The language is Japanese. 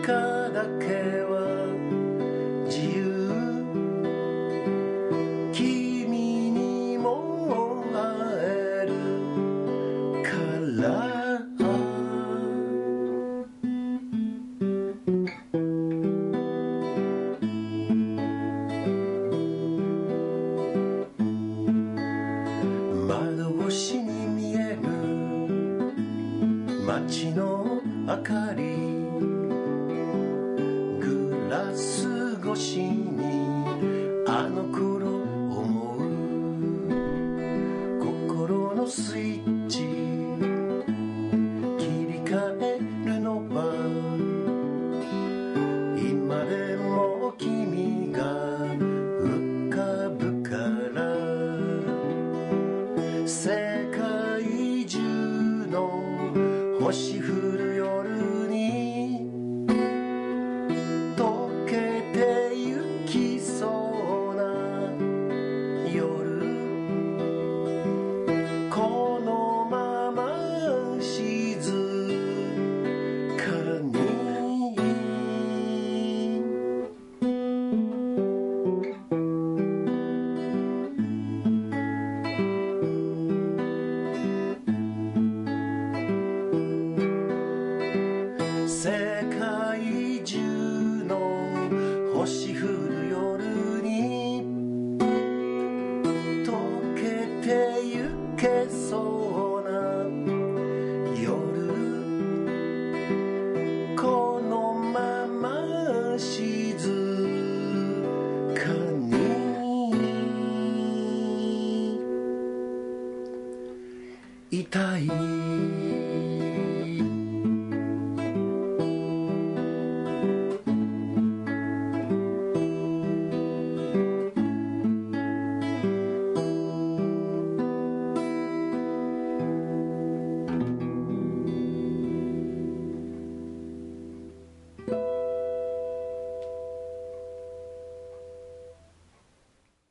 だけは自由君にも会えるから窓越しに見える街の明かりグラス越しにあの頃思う心のスイッチ切り替えるのは今でも君が浮かぶから世界中の星降